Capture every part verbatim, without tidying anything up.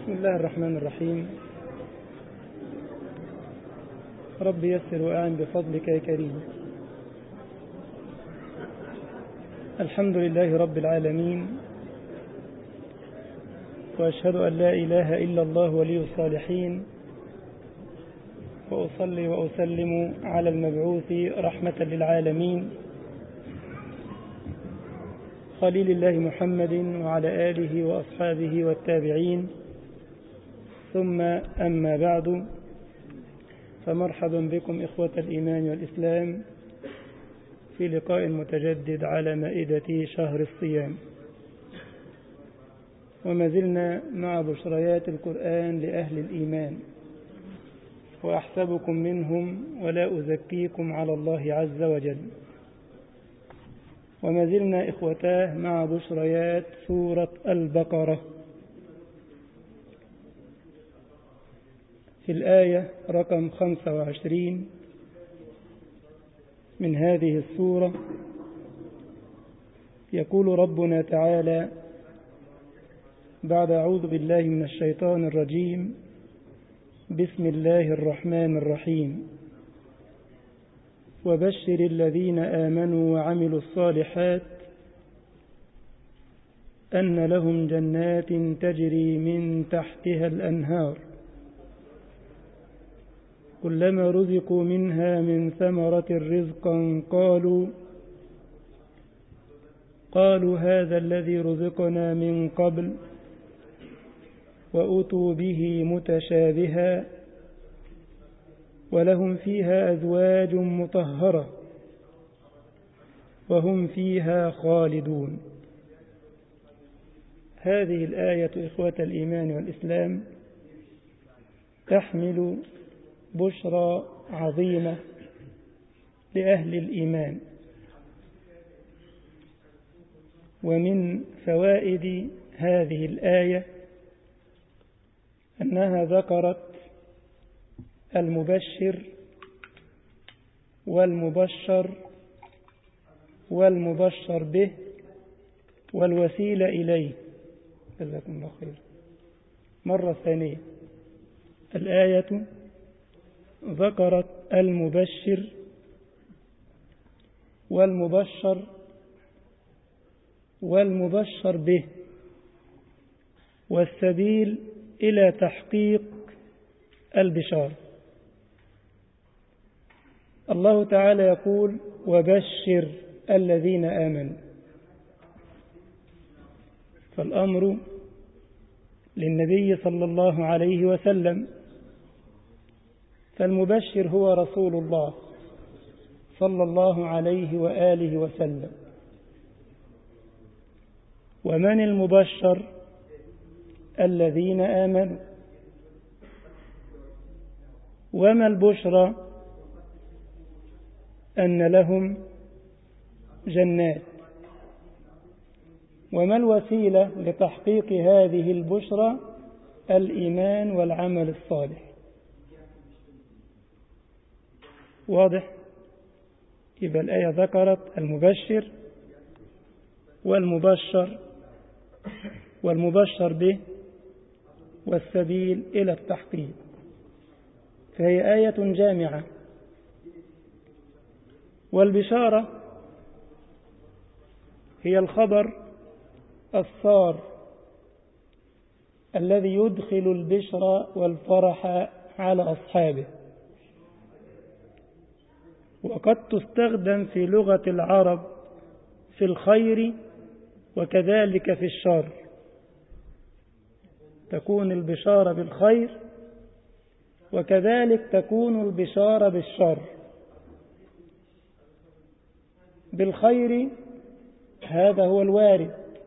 بسم الله الرحمن الرحيم. رب يسر وأعن بفضلك يا كريم. الحمد لله رب العالمين، وأشهد أن لا إله إلا الله ولي الصالحين، وأصلي وأسلم على المبعوث رحمة للعالمين خليل الله محمد وعلى آله وأصحابه والتابعين، ثم أما بعد، فمرحبا بكم إخوة الإيمان والإسلام في لقاء متجدد على مائدة شهر الصيام، وما زلنا مع بشريات القرآن لأهل الإيمان، وأحسبكم منهم ولا أزكيكم على الله عز وجل. وما زلنا إخوتاه مع بشريات سورة البقرة. في الآية رقم خمسة وعشرين من هذه السورة يقول ربنا تعالى بعد أعوذ بالله من الشيطان الرجيم: بسم الله الرحمن الرحيم. وبشر الذين آمنوا وعملوا الصالحات أن لهم جنات تجري من تحتها الأنهار كلما رزقوا منها من ثمرة رزقا قالوا قالوا هذا الذي رزقنا من قبل وأتوا به متشابها ولهم فيها أزواج مطهرة وهم فيها خالدون. هذه الآية إخوة الإيمان والإسلام تحمل بشرى عظيمة لأهل الإيمان. ومن فوائد هذه الآية أنها ذكرت المبشر والمبشر والمبشر به والوسيلة إليه. جزاكم الله خير. مرة ثانية، الآية ذكرت المبشر والمبشر والمبشر به والسبيل إلى تحقيق البشارة. الله تعالى يقول: وبشر الذين آمنوا. فالأمر للنبي صلى الله عليه وسلم، فالمبشر هو رسول الله صلى الله عليه وآله وسلم. ومن المبشر؟ الذين آمنوا. وما البشرى؟ أن لهم جنات. وما الوسيلة لتحقيق هذه البشرى؟ الإيمان والعمل الصالح. واضح؟ يبقى الآية ذكرت المبشر والمبشر والمبشر به والسبيل إلى التحقيق، فهي آية جامعة. والبشارة هي الخبر السار الذي يدخل البشرى والفرح على أصحابه، وقد تستخدم في لغة العرب في الخير وكذلك في الشر. تكون البشارة بالخير وكذلك تكون البشارة بالشر. بالخير هذا هو الوارد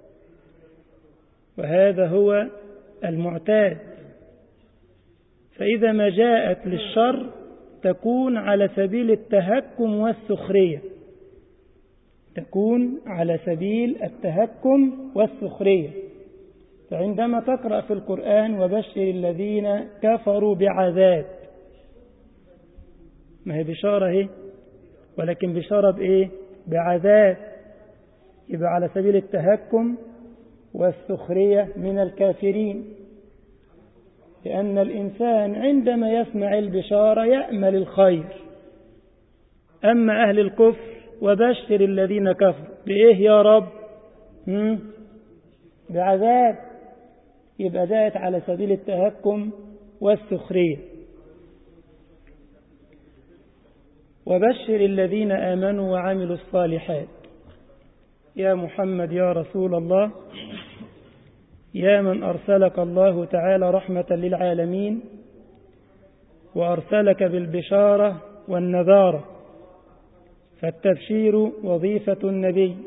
وهذا هو المعتاد، فإذا ما جاءت للشر تكون على سبيل التهكم والسخرية، تكون على سبيل التهكم والسخرية. فعندما تقرأ في القرآن وبشر الذين كفروا بعذاب، ما هي بشارة هي، ولكن بشارة بإيه؟ بعذاب. يبقى على سبيل التهكم والسخرية من الكافرين. لأن الإنسان عندما يسمع البشارة يأمل الخير. أما أهل الكفر وبشر الذين كفروا بإيه يا رب؟ هم؟ بعذاب. يبقى جاءت على سبيل التهكم والسخرية. وبشر الذين آمنوا وعملوا الصالحات. يا محمد يا رسول الله، يا من أرسلك الله تعالى رحمة للعالمين وأرسلك بالبشارة والنذارة، فالتبشير وظيفة النبي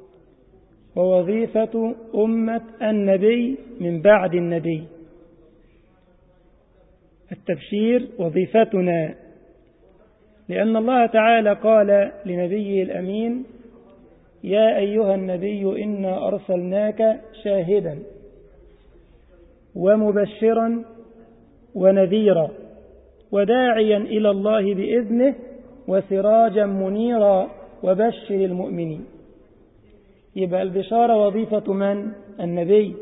ووظيفة أمة النبي من بعد النبي. التبشير وظيفتنا، لأن الله تعالى قال لنبيه الأمين: يا أيها النبي إنا أرسلناك شاهدا ومبشرا ونذيرا وداعيا إلى الله بإذنه وسراجا منيرا وبشر المؤمنين. يبقى البشارة وظيفة من؟ النبي،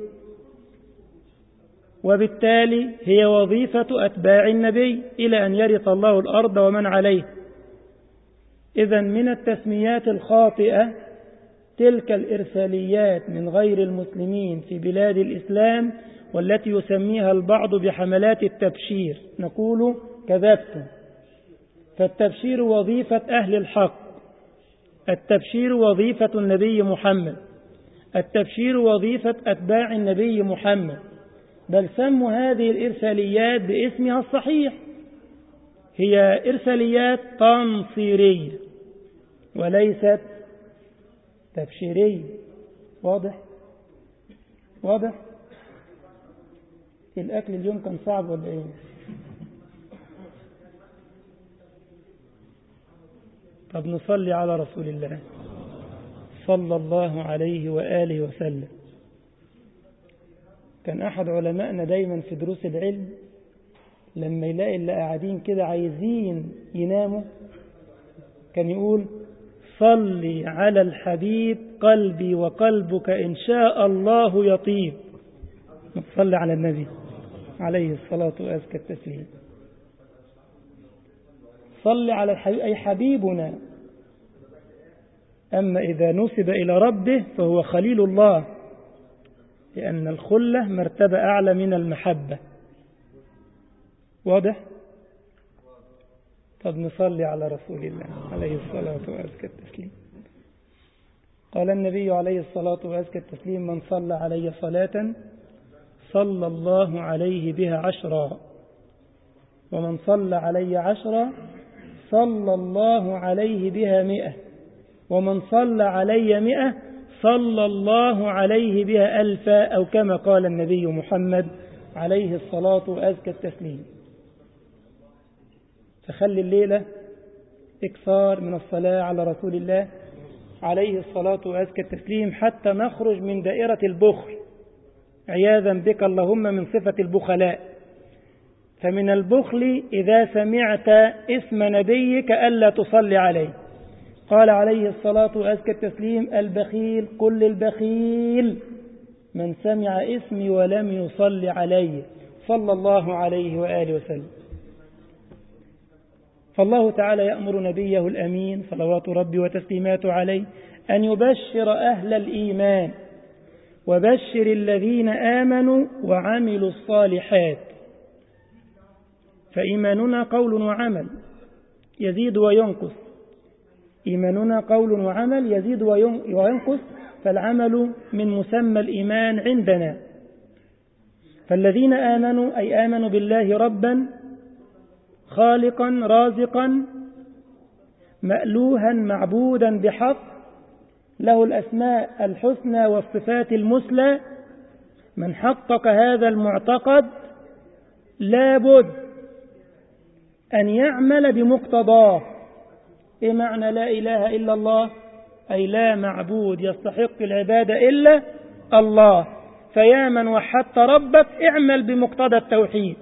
وبالتالي هي وظيفة أتباع النبي إلى أن يرث الله الأرض ومن عليه. إذن من التسميات الخاطئة تلك الإرساليات من غير المسلمين في بلاد الإسلام، والتي يسميها البعض بحملات التبشير. نقول كذبتم. فالتبشير وظيفة أهل الحق، التبشير وظيفة النبي محمد، التبشير وظيفة أتباع النبي محمد، بل سموا هذه الإرساليات باسمها الصحيح، هي إرساليات تنصيرية وليست تبشيرية. واضح؟ واضح؟ الأكل اليوم كان صعب ولا إيه؟ طب نصلي على رسول الله صلى الله عليه وآله وسلم. كان أحد علمائنا دايما في دروس العلم لما يلاقي اللي قاعدين كده عايزين يناموا كان يقول: صلي على الحبيب قلبي وقلبك إن شاء الله يطيب. صلي على النبي عليه الصلاة وأزكى التسليم. صلي على الحبيب أي حبيبنا. أما إذا نسب إلى ربه فهو خليل الله، لأن الخلة مرتبة أعلى من المحبة. واضح؟ طب نصلي على رسول الله عليه الصلاة وأزكى التسليم. قال النبي عليه الصلاة وأزكى التسليم: من صلى علي صلاة صلى الله عليه بها عشرا، ومن صلى علي عشرا صلى الله عليه بها مئة، ومن صلى علي مئة صلى الله عليه بها ألفا، أو كما قال النبي محمد عليه الصلاة وأزكى التسليم. فخلي الليلة إكثار من الصلاة على رسول الله عليه الصلاة وأزكى التسليم حتى نخرج من دائرة البخل عياذا بك اللهم من صفة البخلاء. فمن البخل إذا سمعت اسم نبيك ألا تصلي عليه. قال عليه الصلاة وأزكى التسليم: البخيل كل البخيل من سمع اسمي ولم يصلي عليه صلى الله عليه وآله وسلم. فالله تعالى يأمر نبيه الأمين صلوات ربي وتسليماته عليه أن يبشر أهل الإيمان: وبشر الذين آمنوا وعملوا الصالحات. فإيماننا قول وعمل يزيد وينقص، إيماننا قول وعمل يزيد وينقص، فالعمل من مسمى الإيمان عندنا. فالذين آمنوا أي آمنوا بالله ربا خالقا رازقا مألوها معبودا بحق، له الأسماء الحسنى والصفات المثلى. من حقق هذا المعتقد لابد أن يعمل بمقتضاه. إيه معنى لا إله إلا الله؟ أي لا معبود يستحق العبادة إلا الله. فيا من وحدت ربك اعمل بمقتضى التوحيد.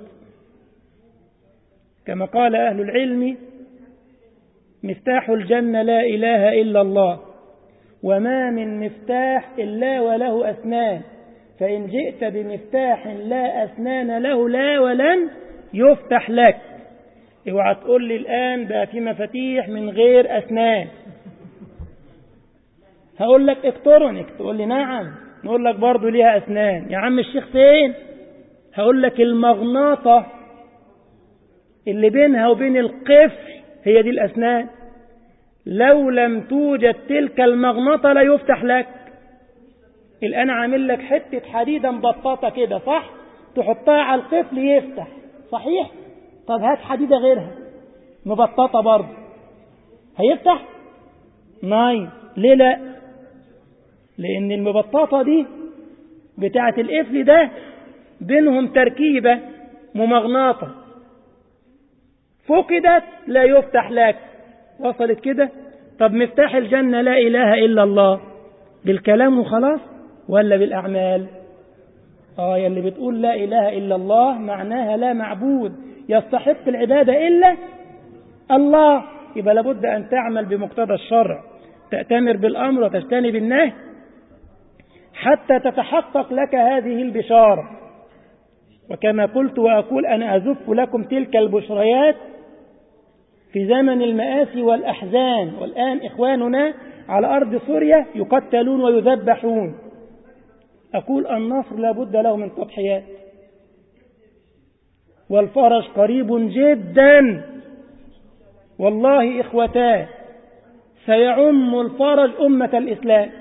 كما قال أهل العلم: مفتاح الجنة لا إله إلا الله، وما من مفتاح إلا وله أسنان، فإن جئت بمفتاح لا أسنان له لا ولن يفتح لك. اوعى تقول لي الآن بقى في مفاتيح من غير أسنان. هقول لك إلكترونيك، تقول لي نعم، نقول لك برضو ليها أسنان. يا عم الشيخ فين؟ هقول لك المغناطة اللي بينها وبين القفل هي دي الأسنان. لو لم توجد تلك المغناطة لا يفتح لك. الآن عامل لك حتة حديدة مبططة كده، صح؟ تحطها على القفل يفتح، صحيح؟ طب هات حديدة غيرها مبططة برضه، هيفتح؟ نايم. ليه لا؟ لأن المبططة دي بتاعة القفل ده بينهم تركيبة ممغناطة، فقدت لا يفتح لك. وصلت كده؟ طب مفتاح الجنة لا إله إلا الله، بالكلام وخلاص ولا بالأعمال؟ آه يا اللي بتقول لا إله إلا الله معناها لا معبود يستحق العبادة إلا الله، يبقى لابد أن تعمل بمقتضى الشرع، تأتمر بالأمر وتجتنب النهي حتى تتحقق لك هذه البشارة. وكما قلت وأقول أنا أزف لكم تلك البشريات في زمن المآسي والأحزان، والآن إخواننا على أرض سوريا يقتلون ويذبحون. أقول النصر لابد له من تضحيات، والفرج قريب جدا والله إخوتاه، سيعم الفرج أمة الإسلام،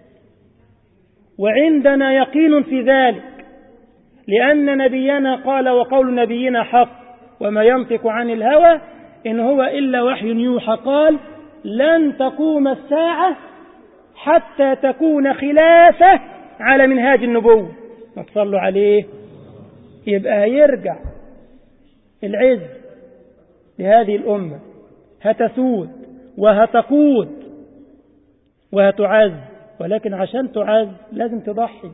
وعندنا يقين في ذلك، لأن نبينا قال وقول نبينا حق وما ينطق عن الهوى إن هو إلا وحي يوحى. قال لن تقوم الساعة حتى تكون خلافة على منهاج النبوة. ما تصلوا عليه. يبقى يرجع العز لهذه الأمة، هتسود وهتقود وهتعز، ولكن عشان تعز لازم تضحي.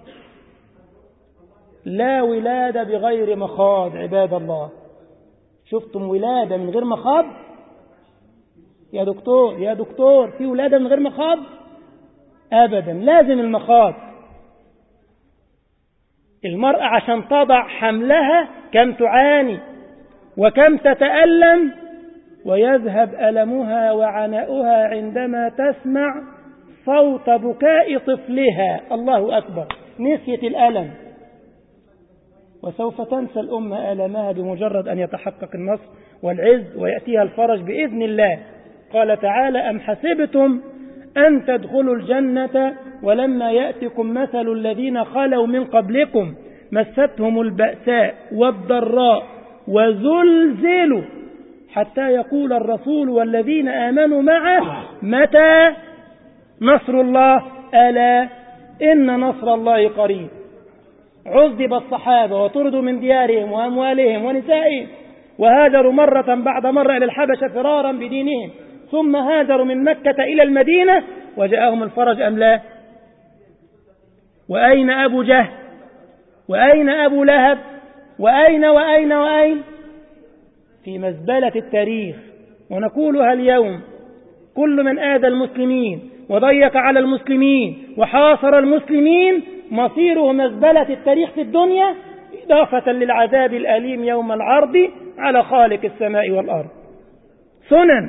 لا ولادة بغير مخاض عباد الله. شفتم ولادة من غير مخاض؟ يا دكتور يا دكتور في ولادة من غير مخاض؟ أبدا، لازم المخاض. المرأة عشان تضع حملها كم تعاني وكم تتألم، ويذهب ألمها وعناؤها عندما تسمع صوت بكاء طفلها. الله أكبر، نسيت الألم. وسوف تنسى الأمة آلامها بمجرد أن يتحقق النصر والعز ويأتيها الفرج بإذن الله. قال تعالى أم حسبتم أن تدخلوا الجنة ولما يأتكم مثل الذين خلوا من قبلكم مستهم البأساء والضراء وزلزلوا حتى يقول الرسول والذين آمنوا معه متى نصر الله ألا إن نصر الله قريب. عذب الصحابة وطردوا من ديارهم وأموالهم ونسائهم وهاجروا مرة بعد مرة إلى الحبشة فرارا بدينهم، ثم هاجروا من مكة إلى المدينة وجاءهم الفرج أم لا؟ وأين أبو جهل؟ وأين أبو لهب؟ وأين وأين وأين؟ في مزبلة التاريخ. ونقولها اليوم: كل من آذى المسلمين وضيق على المسلمين وحاصر المسلمين مصيره مزبلة التاريخ في الدنيا، إضافة للعذاب الأليم يوم العرض على خالق السماء والأرض. سنن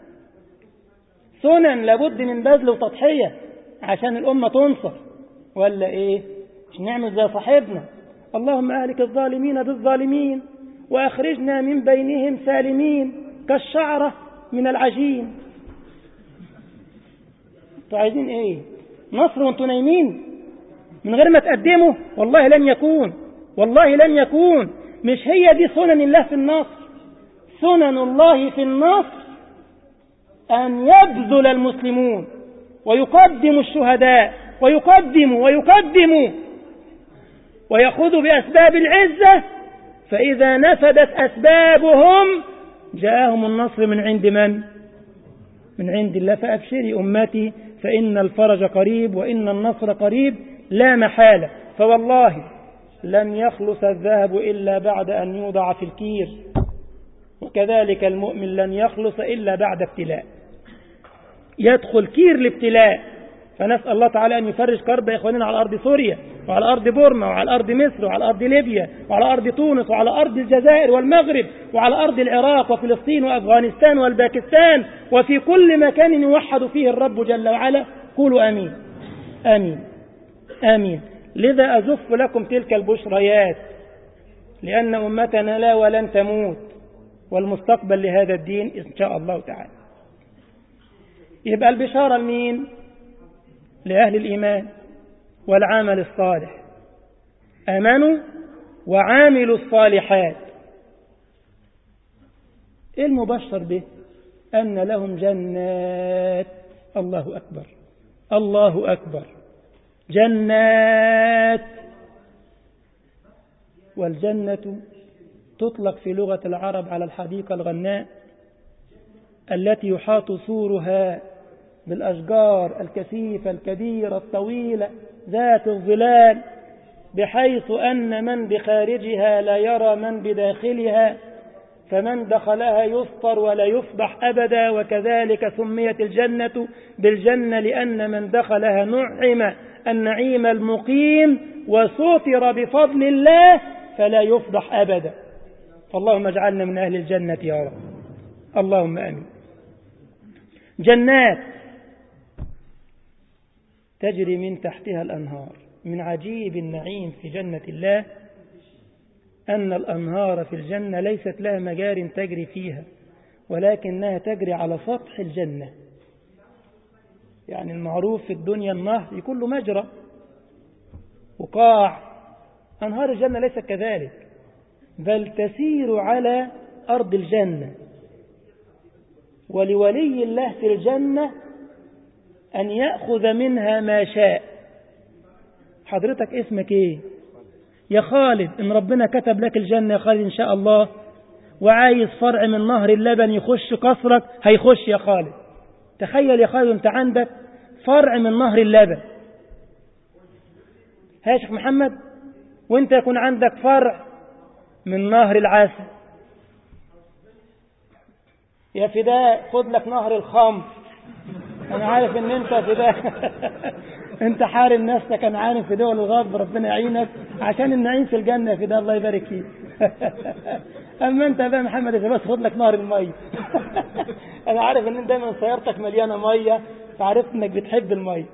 سنن لابد من بذل وتضحية عشان الأمة تنصر، ولا إيه؟ مش نعمل زي صاحبنا اللهم أهلك الظالمين بالظالمين وأخرجنا من بينهم سالمين كالشعرة من العجين. انتوا عايزين إيه؟ نصر وانتوا نايمين من غير ما تقدموا؟ والله لن يكون، والله لن يكون. مش هي دي سنن الله في النصر. سنن الله في النصر أن يبذل المسلمون ويقدموا الشهداء ويقدموا ويقدموا ويأخذوا بأسباب العزة، فإذا نفدت أسبابهم جاءهم النصر من عند من؟ من عند الله. فأبشري أمتي فإن الفرج قريب وإن النصر قريب لا محالة. فوالله لن يخلص الذهب إلا بعد أن يوضع في الكير، وكذلك المؤمن لن يخلص إلا بعد ابتلاء. يدخل كير الابتلاء. فنسأل الله تعالى أن يفرج كرب إخواننا على أرض سوريا وعلى أرض بورما وعلى أرض مصر وعلى أرض ليبيا وعلى أرض تونس وعلى أرض الجزائر والمغرب وعلى أرض العراق وفلسطين وأفغانستان والباكستان وفي كل مكان يوحد فيه الرب جل وعلا. قولوا آمين آمين آمين. لذا أزف لكم تلك البشريات، لأن أمتنا لا ولن تموت، والمستقبل لهذا الدين إن شاء الله تعالى. يبقى البشارة لمين؟ لأهل الإيمان والعمل الصالح، آمنوا وعاملوا الصالحات. إيه المبشر به؟ أن لهم جنات. الله أكبر الله أكبر. جنات. والجنة تطلق في لغة العرب على الحديقة الغناء التي يحاط سورها بالأشجار الكثيفة الكبيرة الطويلة ذات الظلال، بحيث أن من بخارجها لا يرى من بداخلها، فمن دخلها يفطر ولا يفضح أبدا. وكذلك سميت الجنة بالجنة لأن من دخلها نعم النعيم المقيم وستر بفضل الله فلا يفضح أبدا. فاللهم اجعلنا من أهل الجنة يا رب، اللهم آمين. جنات تجري من تحتها الأنهار. من عجيب النعيم في جنة الله أن الأنهار في الجنة ليست لها مجار تجري فيها، ولكنها تجري على سطح الجنة. يعني المعروف في الدنيا النهر يكون له مجرى وقاع، أنهار الجنة ليست كذلك، بل تسير على أرض الجنة. ولولي الله في الجنة أن يأخذ منها ما شاء. حضرتك اسمك ايه يا خالد؟ إن ربنا كتب لك الجنة يا خالد إن شاء الله، وعايز فرع من نهر اللبن يخش قصرك، هيخش يا خالد. تخيل يا خالد أنت عندك فرع من نهر اللبن، يا شيخ محمد، وانت يكون عندك فرع من نهر العسل. يا فداء خد لك نهر الخمر. انا عارف ان انت فداء انت حارم نفسك، انا عارف في دول الغرب، ربنا يعينك عشان النعيم في الجنة يا فداء، الله يبارك فيك اما انت بقى محمد بس خد لك نهر المية انا عارف ان انت دايما سيارتك مليانة مية، فعرفت انك بتحب المية.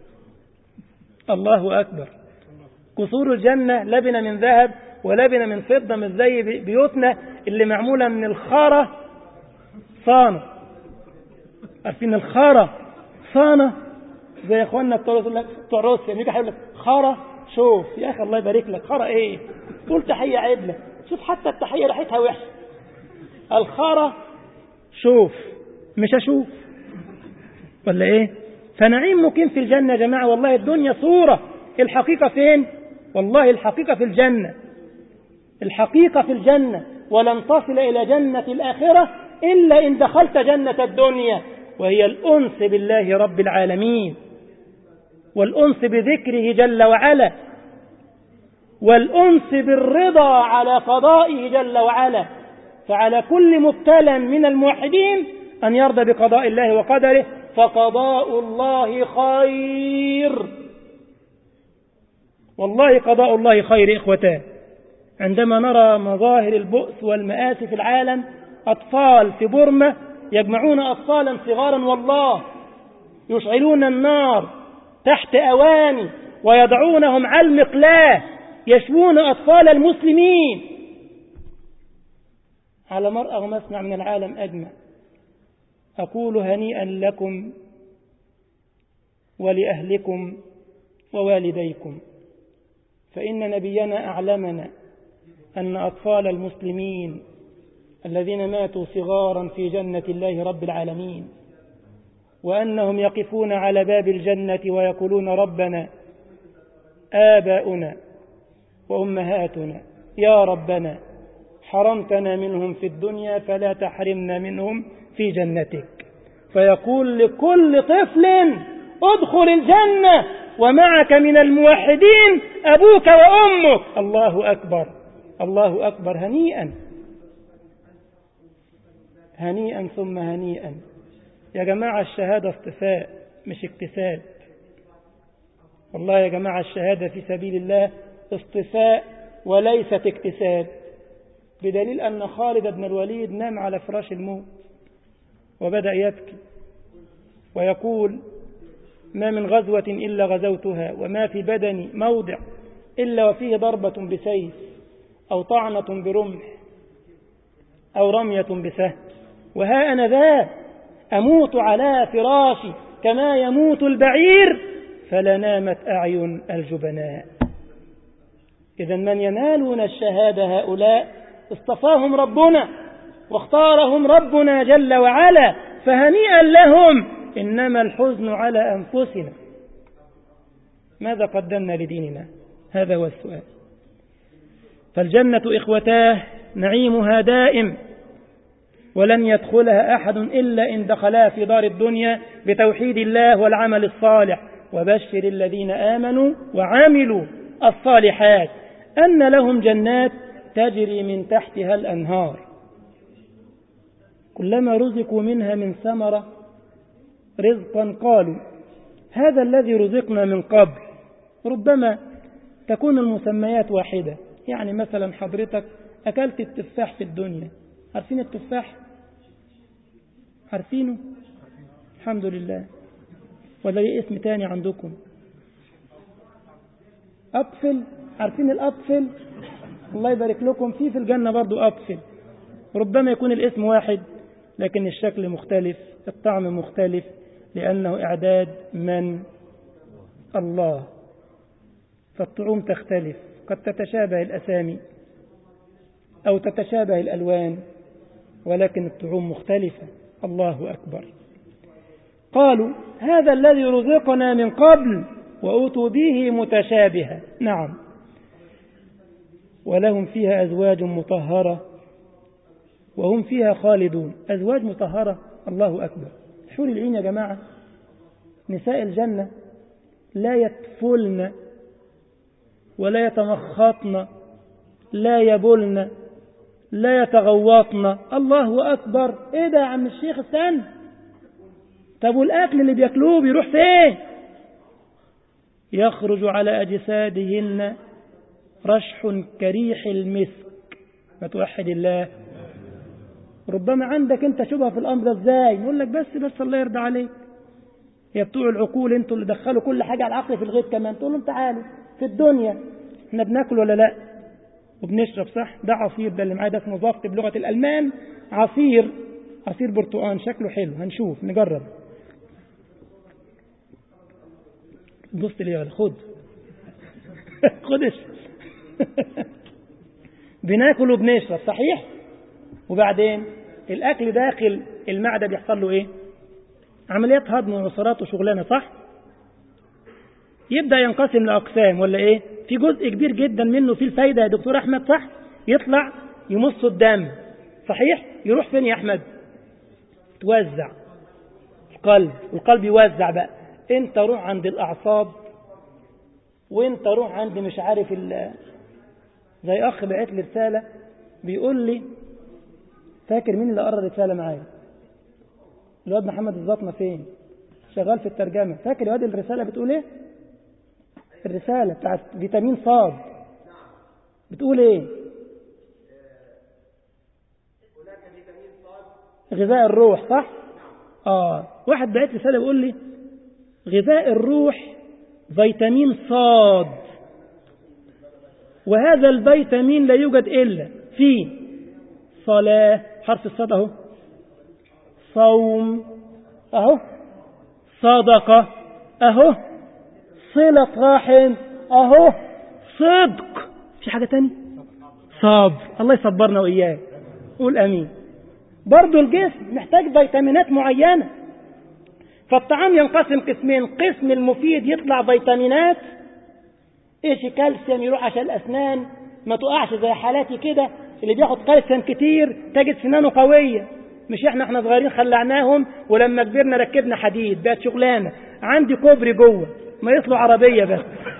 الله اكبر. قصور الجنة لبنة من ذهب ولبنة من فضة، مش زي بيوتنا اللي معمولة من الخارة صانة. عارفين الخارة صانة زي اخواننا بتوع روسيا، يجي يقول لك خارة. شوف يا اخي الله يبارك لك، خارة ايه؟ تقول تحية عدلة، شوف حتى التحية ريحتها وحشة. الخارة شوف مش اشوف ولا ايه؟ فنعيم مقيم في الجنة يا جماعة. والله الدنيا صورة، الحقيقة فين؟ والله الحقيقة في الجنة، الحقيقة في الجنة. ولن تصل إلى جنة الآخرة إلا إن دخلت جنة الدنيا، وهي الأنس بالله رب العالمين، والأنس بذكره جل وعلا، والأنس بالرضا على قضائه جل وعلا. فعلى كل مبتلى من الموحدين أن يرضى بقضاء الله وقدره، فقضاء الله خير. والله قضاء الله خير إخوتان. عندما نرى مظاهر البؤس والمآسي في العالم، أطفال في بورما يجمعون أطفالا صغارا والله يشعلون النار تحت أواني ويضعونهم على المقلاة يشوون أطفال المسلمين على مرأى ومسمع من العالم أجمع. أقول هنيئا لكم ولأهلكم ووالديكم، فإن نبينا أعلمنا أن أطفال المسلمين الذين ماتوا صغارا في جنة الله رب العالمين، وأنهم يقفون على باب الجنة ويقولون ربنا آباؤنا وأمهاتنا يا ربنا حرمتنا منهم في الدنيا فلا تحرمنا منهم في جنتك. فيقول لكل طفل ادخل الجنة ومعك من الموحدين أبوك وأمك. الله أكبر الله أكبر. هنيئا هنيئا ثم هنيئا يا جماعة. الشهادة اصطفاء مش اكتساب. والله يا جماعة الشهادة في سبيل الله اصطفاء وليست اكتساب، بدليل أن خالد بن الوليد نام على فراش الموت وبدأ يبكي ويقول: ما من غزوة إلا غزوتها، وما في بدني موضع إلا وفيه ضربة بسيف أو طعنة برمح أو رمية بسهم، وها أنا ذا أموت على فراشي كما يموت البعير، فلا نامت أعين الجبناء. إذا من ينالون الشهادة هؤلاء اصطفاهم ربنا واختارهم ربنا جل وعلا، فهنيئا لهم. إنما الحزن على أنفسنا، ماذا قدمنا لديننا؟ هذا هو السؤال. فالجنة إخوتاه نعيمها دائم، ولن يدخلها أحد إلا إن دخلها في دار الدنيا بتوحيد الله والعمل الصالح. وبشر الذين آمنوا وعملوا الصالحات أن لهم جنات تجري من تحتها الأنهار كلما رزقوا منها من ثمرة رزقا قالوا هذا الذي رزقنا من قبل. ربما تكون المسميات واحدة، يعني مثلا حضرتك أكلت التفاح في الدنيا، عارفين التفاح؟ عارفينه؟ الحمد لله. ولا ليه اسم تاني عندكم؟ أبفل، عارفين الأبفل؟ الله يبارك لكم، فيه في الجنة برضو أبفل. ربما يكون الاسم واحد لكن الشكل مختلف، الطعم مختلف، لأنه إعداد من الله، فالطعوم تختلف، قد تتشابه الأسامي أو تتشابه الألوان، ولكن الطعوم مختلفة. الله أكبر. قالوا هذا الذي رزقنا من قبل وأوتوا به متشابها. نعم، ولهم فيها أزواج مطهرة وهم فيها خالدون. أزواج مطهرة، الله أكبر. حور العين يا جماعة، نساء الجنة لا يتفلن ولا يتمخطن لا يبلن لا يتغوطن. الله أكبر. إيه ده يا عم الشيخ؟ استنى، طب والأكل اللي بيأكلوه بيروح فين؟ يخرج على أجسادهن رشح كريح المسك. ما توحد الله. ربما عندك انت شبهة في الأمر ده، ازاي؟ نقول لك بس بس الله يرضى عليك، يا بتوع العقول انتوا اللي دخلوا كل حاجة على العقل في الغيب كمان. تقول لهم تعالوا في الدنيا احنا بناكل ولا لا وبنشرب، صح؟ ده عصير، ده اللي معايا ده اسمه ضغط بلغة الألمان، عصير عصير برتقان، شكله حلو، هنشوف نجرب. بص لي ولا خد خدش بناكل وبنشرب، صحيح؟ وبعدين الأكل داخل المعدة بيحصل له إيه؟ عمليات هضم وعصارات وشغلانة، صح؟ يبدأ ينقسم لأقسام ولا إيه؟ في جزء كبير جدا منه فيه الفايدة يا دكتور أحمد، صح؟ يطلع يمص الدم، صحيح؟ يروح فين يا أحمد؟ توزع القلب، والقلب يوزع بقى. انت روح عند الأعصاب، وانت روح عند مش عارف ال زي أخ بعت لي رسالة بيقول لي، فاكر مين اللي قرأ الرسالة معايا؟ الواد محمد الزطمة، فين؟ شغال في الترجمة. فاكر يا واد الرسالة بتقول ايه؟ الرسالة بتاعت فيتامين صاد بتقول ايه؟ غذاء الروح، صح؟ اه واحد بعت لي رسالة بيقول لي غذاء الروح فيتامين صاد، وهذا الفيتامين لا يوجد إلا في صلاة، حرف الصاد اهو، صوم اهو، صدقة اهو، صلة رحم اهو، صدق. في حاجة تاني؟ صبر. الله يصبرنا وإياه، قول أمين. برضو الجسم محتاج فيتامينات معينة، فالطعام ينقسم قسمين، قسم المفيد يطلع فيتامينات، ايش؟ كالسيوم يروح عشان الأسنان ما تقعش زي حالاتي كده، اللي بياخد كالسيوم كتير تجد سنانه قوية. مش احنا احنا صغيرين خلعناهم ولما كبرنا ركبنا حديد بقت شغلانة، عندي كوبري جوه ما يطلع عربية بس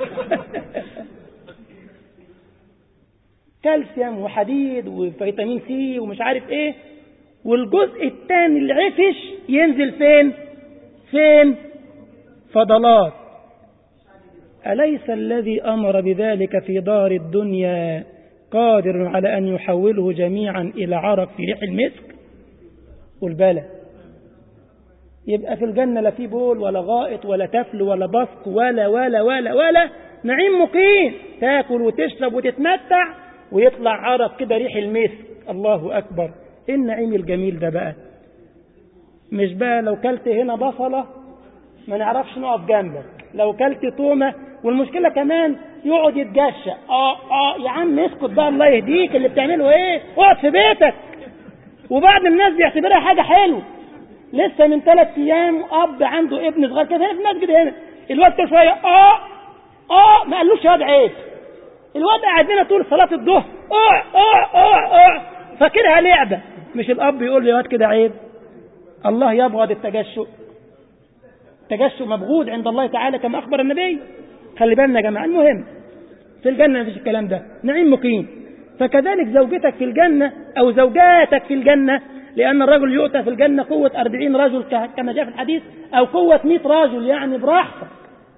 كالسيوم وحديد وفيتامين سي ومش عارف ايه. والجزء الثاني العفش ينزل فين؟ فين؟ فضلات. أليس الذي أمر بذلك في دار الدنيا قادر على أن يحوله جميعا إلى عرق في ريح المسك؟ قل بلى. يبقى في الجنة لا في بول ولا غائط ولا تفل ولا بصق ولا ولا ولا ولا نعيم مقيم، تاكل وتشرب وتتمتع ويطلع عرق كده ريح المسك. الله أكبر، إيه النعيم الجميل ده بقى؟ مش بقى لو كلت هنا بصلة ما نعرفش نقف جنبك، لو كلت تومة، والمشكلة كمان يقعد يتجشى. اه اه يا عم اسكت بقى، الله يهديك، اللي بتعمله ايه؟ اقعد في بيتك. وبعض الناس بيعتبرها حاجة حلوة. لسه من ثلاث ايام اب عنده ابن صغير كده هنا في المسجد هنا، الواد كل شويه اه اه ما قالوش يا واد عيب، الواد قاعد لنا طول صلاه الظهر اه اه اه اه فاكرها لعبه. مش الاب يقول له يا واد كده عيب؟ الله يبغض التجشؤ. التجشؤ مبغوض عند الله تعالى كما اخبر النبي. خلي بالنا يا جماعه. المهم في الجنه مفيش الكلام ده، نعيم مقيم. فكذلك زوجتك في الجنه او زوجاتك في الجنه، لأن الرجل يؤتى في الجنة قوة أربعين رجل كما جاء في الحديث، أو قوة مئة رجل، يعني براحتك.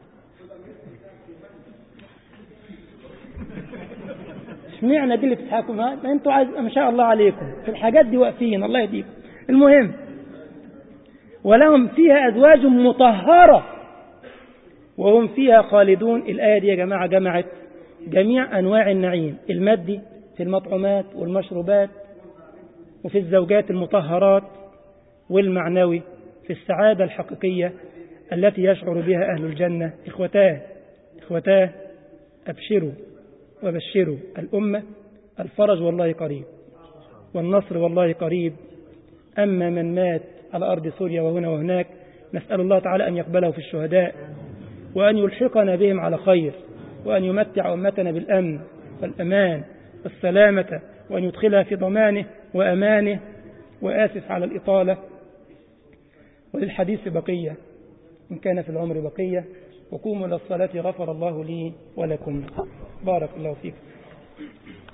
اشمعنى دي اللي بتضحكوا؟ ما انتوا عايز ما شاء الله عليكم في الحاجات دي واقفين، الله يهديكم. المهم ولهم فيها أزواج مطهرة وهم فيها خالدون. الآية دي يا جماعة جمعت جميع أنواع النعيم المادي في المطعومات والمشروبات، وفي الزوجات المطهرات، والمعنوي في السعادة الحقيقية التي يشعر بها أهل الجنة. إخوتاه إخوتاه أبشروا وبشروا الأمة، الفرج والله قريب والنصر والله قريب. أما من مات على أرض سوريا وهنا وهناك، نسأل الله تعالى أن يقبله في الشهداء، وأن يلحقنا بهم على خير، وأن يمتع أمتنا بالأمن والأمان والسلامة، وأن يدخلها في ضمانه وأمانه. وآسف على الإطالة، وللحديث بقية إن كان في العمر بقية. وقوموا إلى الصلاة غفر الله لي ولكم. بارك الله فيكم.